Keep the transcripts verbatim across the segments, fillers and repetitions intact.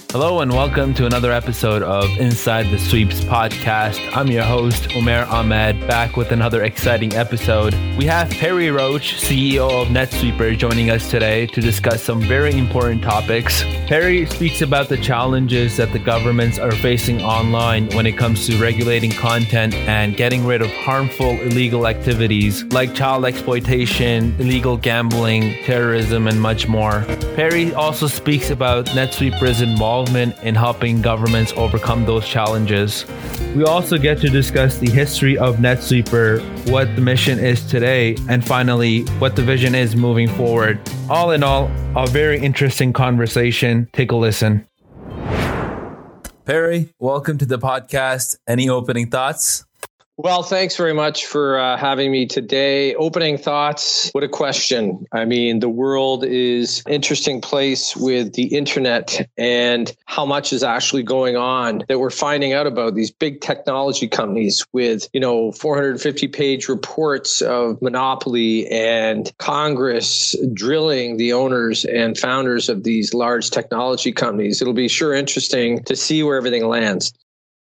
Hello and welcome to another episode of Inside the Sweeps podcast. I'm your host, Umair Ahmed, back with another exciting episode. We have Perry Roach, C E O of NetSweeper, joining us today to discuss some very important topics. Perry speaks about the challenges that the governments are facing online when it comes to regulating content and getting rid of harmful illegal activities like child exploitation, illegal gambling, terrorism, and much more. Perry also speaks about NetSweeper's involvement in helping governments overcome those challenges. We also get to discuss the history of NetSweeper, what the mission is today, and finally, what the vision is moving forward. All in all, a very interesting conversation. Take a listen. Perry, welcome to the podcast. Any opening thoughts? Well, thanks very much for uh, having me today. Opening thoughts. What a question. I mean, the world is an interesting place with the internet and how much is actually going on that we're finding out about these big technology companies with, you know, four hundred fifty page reports of monopoly and Congress drilling the owners and founders of these large technology companies. It'll be sure interesting to see where everything lands.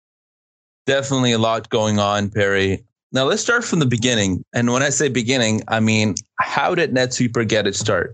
Definitely a lot going on, Perry. Now let's start from the beginning. And when I say beginning, I mean, how did NetSweeper get its start?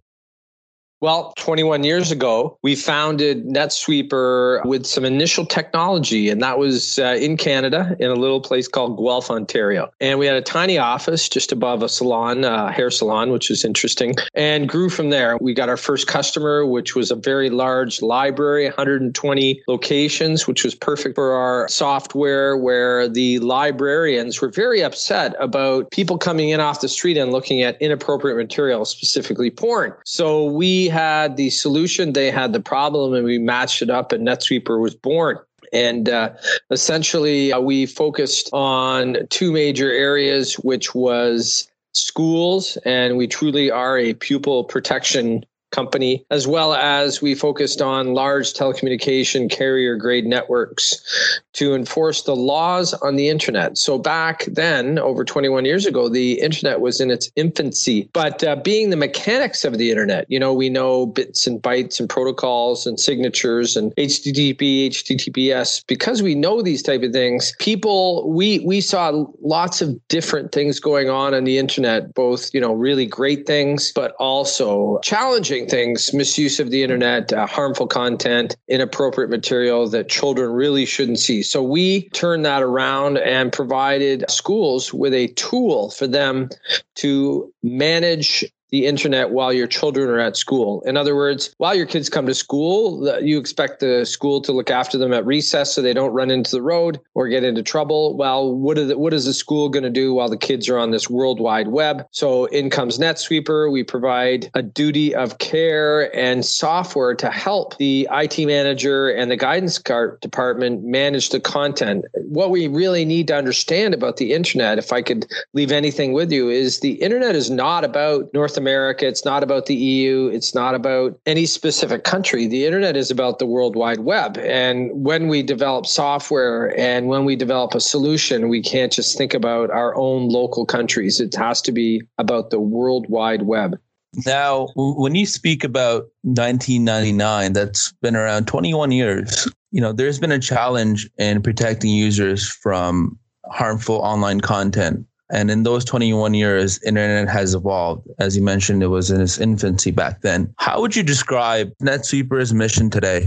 Well, twenty-one years ago, we founded NetSweeper with some initial technology, and that was uh, in Canada in a little place called Guelph, Ontario. And we had a tiny office just above a salon, uh, hair salon, which is interesting, and grew from there. We got our first customer, which was a very large library, one hundred twenty locations, which was perfect for our software, where the librarians were very upset about people coming in off the street and looking at inappropriate material, specifically porn. So we had the solution, they had the problem, and we matched it up, and NetSweeper was born. And uh, essentially, uh, we focused on two major areas, which was schools, and we truly are a pupil protection company, as well as we focused on large telecommunication carrier grade networks to enforce the laws on the internet. So back then, over twenty-one years ago, the internet was in its infancy. But uh, being the mechanics of the internet, you know, we know bits and bytes and protocols and signatures and H T T P, H T T P S. Because we know these type of things, people, we we saw lots of different things going on on the internet, both, you know, really great things, but also challenging things, misuse of the internet, uh, harmful content, inappropriate material that children really shouldn't see. So we turned that around and provided schools with a tool for them to manage the internet while your children are at school. In other words, while your kids come to school, you expect the school to look after them at recess so they don't run into the road or get into trouble. Well, what, are the, what is the school going to do while the kids are on this World Wide Web? So in comes NetSweeper. We provide a duty of care and software to help the I T manager and the guidance cart department manage the content. What we really need to understand about the internet, if I could leave anything with you, is the internet is not about North America. America. It's not about the E U. It's not about any specific country. The internet is about the World Wide Web. And when we develop software and when we develop a solution, we can't just think about our own local countries. It has to be about the World Wide Web. Now, when you speak about nineteen ninety-nine, that's been around twenty-one years. You know, there's been a challenge in protecting users from harmful online content. And in those twenty-one years, internet has evolved. As you mentioned, it was in its infancy back then. How would you describe NetSweeper's mission today?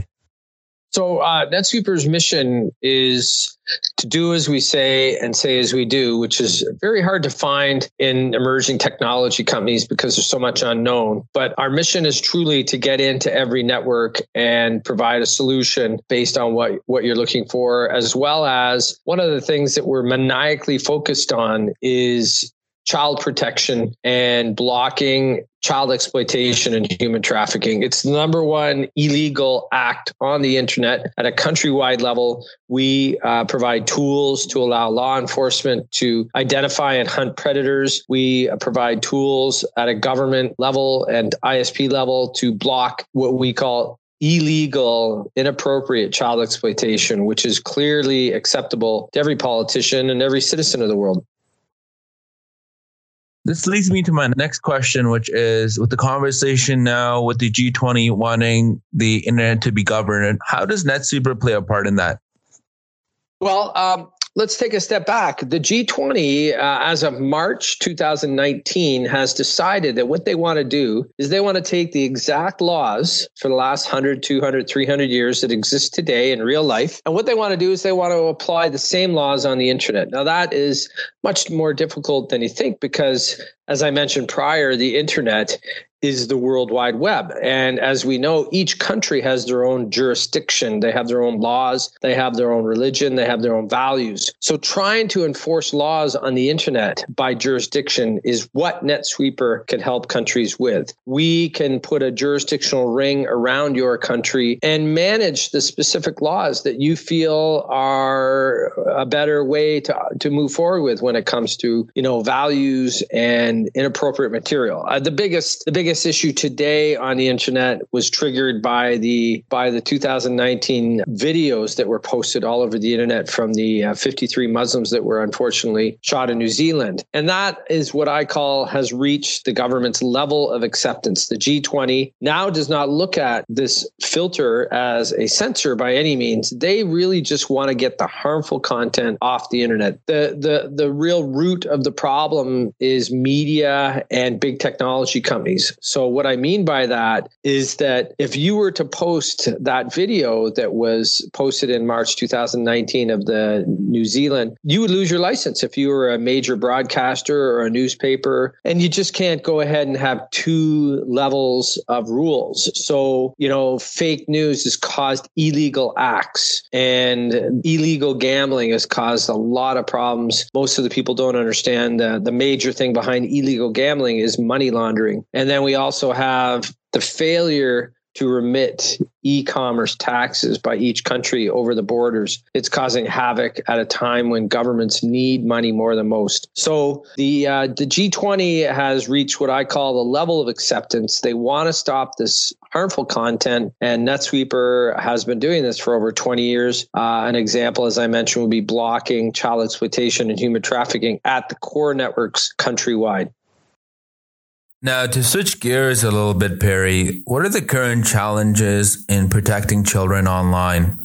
So uh, NetSweeper's mission is to do as we say and say as we do, which is very hard to find in emerging technology companies because there's so much unknown. But our mission is truly to get into every network and provide a solution based on what, what you're looking for, as well as one of the things that we're maniacally focused on is child protection and blocking child exploitation and human trafficking. It's the number one illegal act on the internet at a countrywide level. We uh, provide tools to allow law enforcement to identify and hunt predators. We uh, provide tools at a government level and I S P level to block what we call illegal, inappropriate child exploitation, which is clearly acceptable to every politician and every citizen of the world. This leads me to my next question, which is with the conversation now with the G twenty wanting the internet to be governed, how does NetSweeper play a part in that? Well, um, let's take a step back. The G twenty, uh, as of March two thousand nineteen, has decided that what they want to do is they want to take the exact laws for the last one hundred, two hundred, three hundred years that exist today in real life. And what they want to do is they want to apply the same laws on the internet. Now, that is much more difficult than you think because, as I mentioned prior, the internet is the World Wide Web. And as we know, each country has their own jurisdiction. They have their own laws. They have their own religion. They have their own values. So trying to enforce laws on the internet by jurisdiction is what NetSweeper can help countries with. We can put a jurisdictional ring around your country and manage the specific laws that you feel are a better way to, to move forward with when it comes to, you know, values and inappropriate material. Uh, the biggest, the biggest issue today on the internet was triggered by the by the two thousand nineteen videos that were posted all over the internet from the uh, fifty-three Muslims that were unfortunately shot in New Zealand. And that is what I call has reached the government's level of acceptance. The G twenty now does not look at this filter as a censor by any means. They really just want to get the harmful content off the internet. The the the real root of the problem is media and big technology companies. So what I mean by that is that if you were to post that video that was posted in March two thousand nineteen of the New Zealand, you would lose your license if you were a major broadcaster or a newspaper, and you just can't go ahead and have two levels of rules. So, you know, fake news has caused illegal acts, and illegal gambling has caused a lot of problems. Most of the people don't understand uh, the major thing behind illegal gambling is money laundering. And then we also have the failure to remit e-commerce taxes by each country over the borders. It's causing havoc at a time when governments need money more than most. So the uh, the G twenty has reached what I call the level of acceptance. They want to stop this harmful content, and NetSweeper has been doing this for over twenty years. Uh, an example, as I mentioned, would be blocking child exploitation and human trafficking at the core networks countrywide. Now, to switch gears a little bit, Perry, what are the current challenges in protecting children online?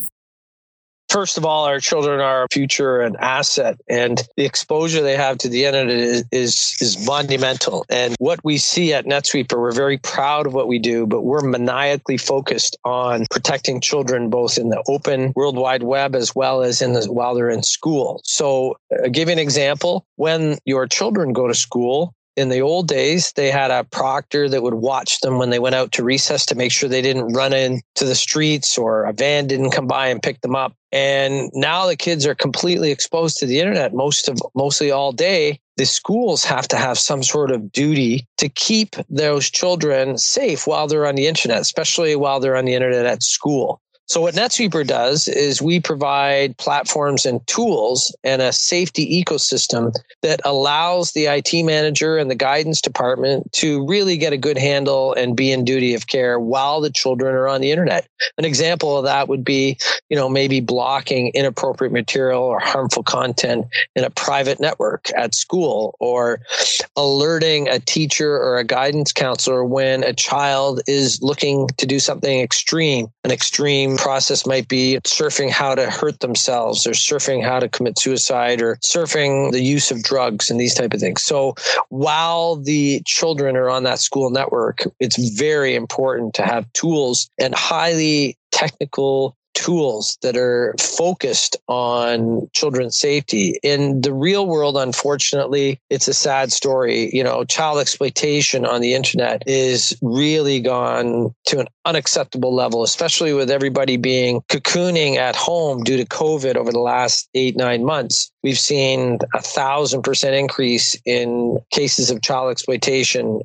First of all, our children are our future and asset, and the exposure they have to the internet is, is, is monumental. And what we see at NetSweeper, we're very proud of what we do, but we're maniacally focused on protecting children both in the open World Wide Web as well as in the, while they're in school. So I'll give you an example. When your children go to school, in the old days, they had a proctor that would watch them when they went out to recess to make sure they didn't run into the streets or a van didn't come by and pick them up. And now the kids are completely exposed to the internet most of mostly all day. The schools have to have some sort of duty to keep those children safe while they're on the internet, especially while they're on the internet at school. So what NetSweeper does is we provide platforms and tools and a safety ecosystem that allows the I T manager and the guidance department to really get a good handle and be in duty of care while the children are on the internet. An example of that would be, you know, maybe blocking inappropriate material or harmful content in a private network at school, or alerting a teacher or a guidance counselor when a child is looking to do something extreme. An extreme process might be surfing how to hurt themselves, or surfing how to commit suicide, or surfing the use of drugs and these type of things. So while the children are on that school network, it's very important to have tools and highly technical tools that are focused on children's safety. In the real world, unfortunately, it's a sad story. You know, child exploitation on the internet is really gone to an unacceptable level, especially with everybody being cocooning at home due to COVID over the last eight, nine months. We've seen a thousand percent increase in cases of child exploitation.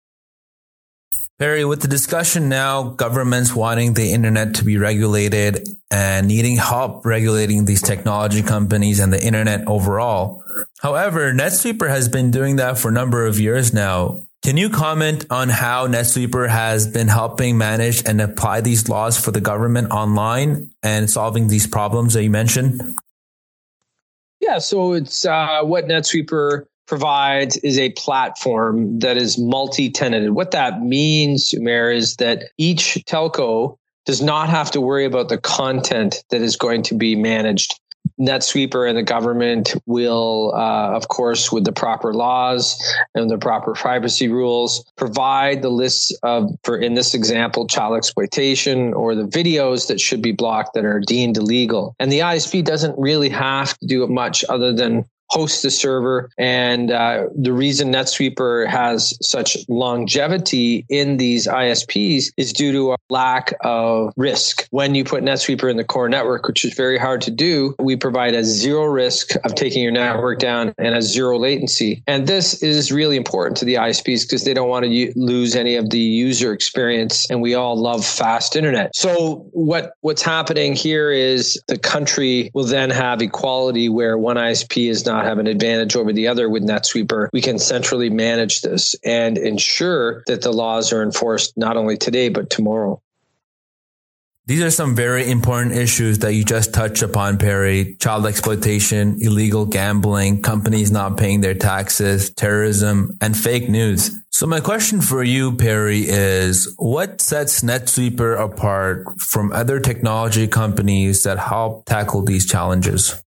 Perry, with the discussion now, governments wanting the internet to be regulated and needing help regulating these technology companies and the internet overall. However, NetSweeper has been doing that for a number of years now. Can you comment on how NetSweeper has been helping manage and apply these laws for the government online and solving these problems that you mentioned? Yeah, so it's uh, what NetSweeper provides is a platform that is multi-tenanted. What that means, Umair, is that each telco does not have to worry about the content that is going to be managed. NetSweeper and the government will, uh, of course, with the proper laws and the proper privacy rules, provide the lists of, for in this example, child exploitation or the videos that should be blocked that are deemed illegal. And the I S P doesn't really have to do much other than host the server. And uh, the reason NetSweeper has such longevity in these I S Ps is due to a lack of risk. When you put NetSweeper in the core network, which is very hard to do, we provide a zero risk of taking your network down and a zero latency. And this is really important to the I S Ps because they don't want to u- lose any of the user experience. And we all love fast internet. So what, what's happening here is the country will then have equality where one I S P is not have an advantage over the other with NetSweeper. We can centrally manage this and ensure that the laws are enforced not only today, but tomorrow. These are some very important issues that you just touched upon, Perry. Child exploitation, illegal gambling, companies not paying their taxes, terrorism, and fake news. So my question for you, Perry, is what sets NetSweeper apart from other technology companies that help tackle these challenges?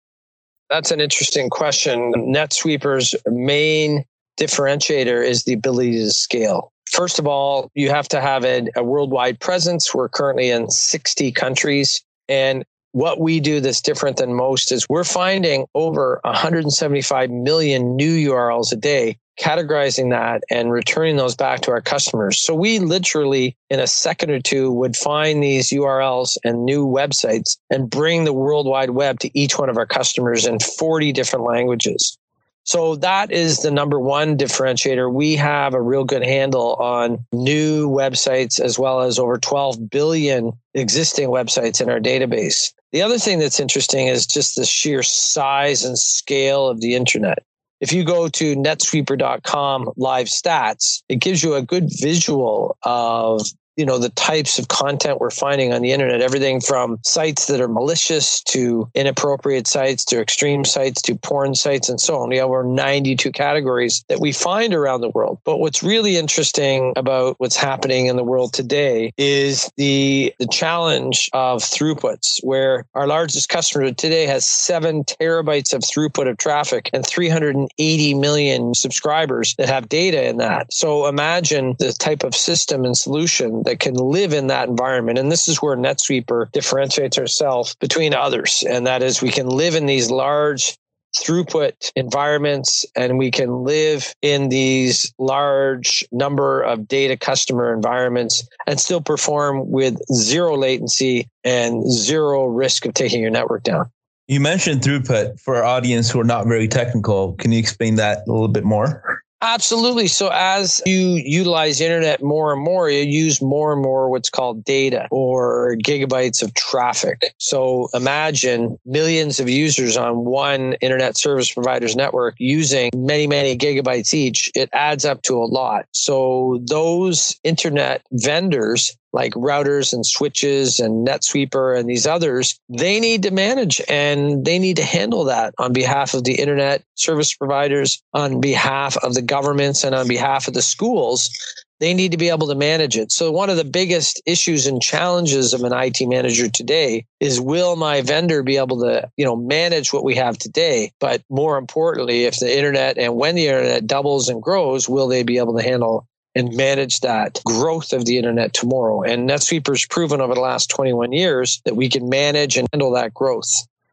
That's an interesting question. NetSweeper's main differentiator is the ability to scale. First of all, you have to have a, a worldwide presence. We're currently in sixty countries. And what we do that's different than most is we're finding over one hundred seventy-five million new U R Ls a day, categorizing that and returning those back to our customers. So we literally, in a second or two, would find these U R Ls and new websites and bring the World Wide Web to each one of our customers in forty different languages. So that is the number one differentiator. We have a real good handle on new websites as well as over twelve billion existing websites in our database. The other thing that's interesting is just the sheer size and scale of the internet. If you go to netsweeper dot com live stats, it gives you a good visual of you know, the types of content we're finding on the internet, everything from sites that are malicious to inappropriate sites to extreme sites to porn sites and so on. We have over ninety-two categories that we find around the world. But what's really interesting about what's happening in the world today is the, the challenge of throughputs, where our largest customer today has seven terabytes of throughput of traffic and three hundred eighty million subscribers that have data in that. So imagine the type of system and solution that can live in that environment. And this is where NetSweeper differentiates ourselves between others. And that is we can live in these large throughput environments and we can live in these large number of data customer environments and still perform with zero latency and zero risk of taking your network down. You mentioned throughput. For our audience who are not very technical, can you explain that a little bit more? Absolutely. So as you utilize the internet more and more, you use more and more what's called data or gigabytes of traffic. So imagine millions of users on one internet service provider's network using many, many gigabytes each. It adds up to a lot. So those internet vendors like routers and switches and NetSweeper and these others, they need to manage and they need to handle that on behalf of the internet service providers, on behalf of the governments, and on behalf of the schools. They need to be able to manage it. So one of the biggest issues and challenges of an I T manager today is, will my vendor be able to, you know, manage what we have today? But more importantly, if the internet and when the internet doubles and grows, will they be able to handle and manage that growth of the internet tomorrow? And NetSweeper's proven over the last twenty-one years that we can manage and handle that growth.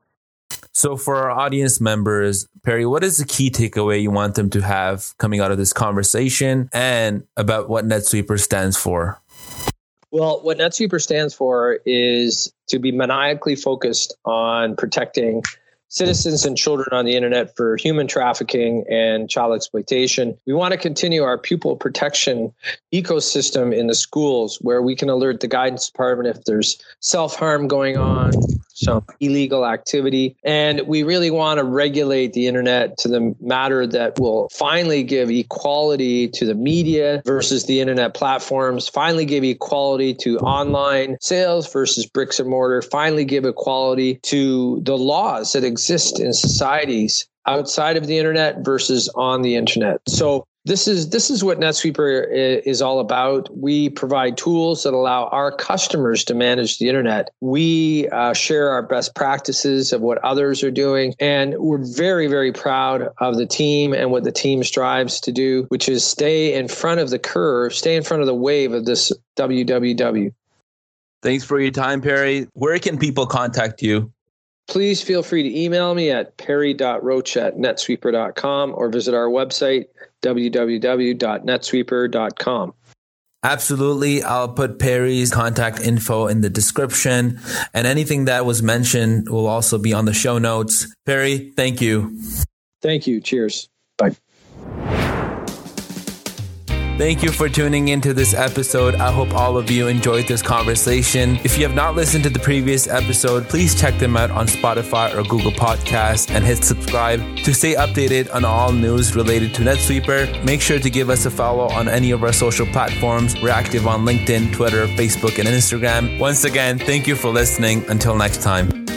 So for our audience members, Perry, what is the key takeaway you want them to have coming out of this conversation and about what NetSweeper stands for? Well, what NetSweeper stands for is to be maniacally focused on protecting citizens and children on the internet for human trafficking and child exploitation. We want to continue our pupil protection ecosystem in the schools, where we can alert the guidance department if there's self-harm going on, some illegal activity. And we really want to regulate the internet to the matter that will finally give equality to the media versus the internet platforms, finally give equality to online sales versus bricks and mortar, finally give equality to the laws that exist in societies outside of the internet versus on the internet. So this is this is what NetSweeper is all about. We provide tools that allow our customers to manage the internet. We uh, share our best practices of what others are doing, and we're very, very proud of the team and what the team strives to do, which is stay in front of the curve, stay in front of the wave of this W W W. Thanks for your time, Perry. Where can people contact you? Please feel free to email me at perry dot roach at netsweeper dot com or visit our website, w w w dot netsweeper dot com. Absolutely. I'll put Perry's contact info in the description, and anything that was mentioned will also be on the show notes. Perry, thank you. Thank you. Cheers. Bye. Thank you for tuning into this episode. I hope all of you enjoyed this conversation. If you have not listened to the previous episode, please check them out on Spotify or Google Podcasts and hit subscribe to stay updated on all news related to NetSweeper. Make sure to give us a follow on any of our social platforms. We're active on LinkedIn, Twitter, Facebook, and Instagram. Once again, thank you for listening. Until next time.